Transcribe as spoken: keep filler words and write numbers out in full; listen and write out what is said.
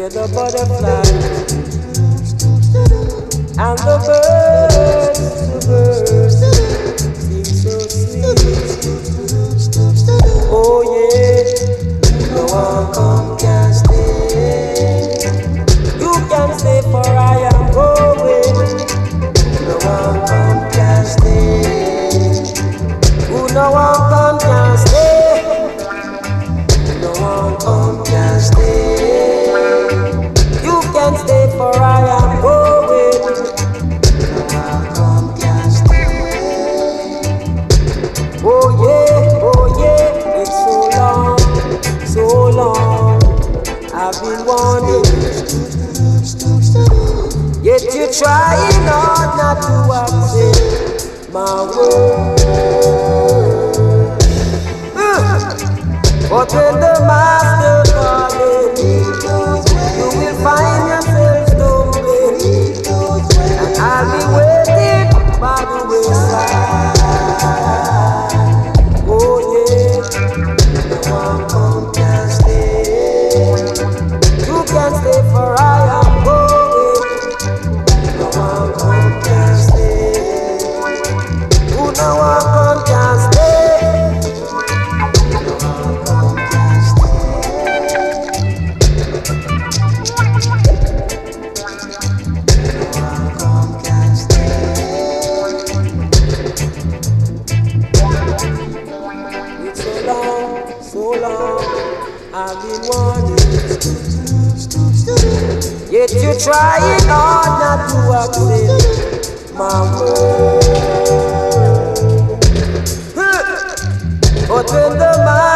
where the butterflies and the birds, the birds sing so sweet. Oh yeah, no one come can stay. You can stay for I am going. No one come can stay. Who no one come can stay. No one come can stay. You can stay for I am going. No one come can stay. Oh yeah, oh yeah, it's so long, so long. I've been wanting, yet you're trying hard not to accept my word. But when the master calling, you will find yourself stumbling, and I'll be waiting by the wayside. Oh yeah, no one come can stay. You can stay for I am going. No one come can stay. Who no one come can stay. I've been wanting, yet you're trying hard not to accept my word. But when the man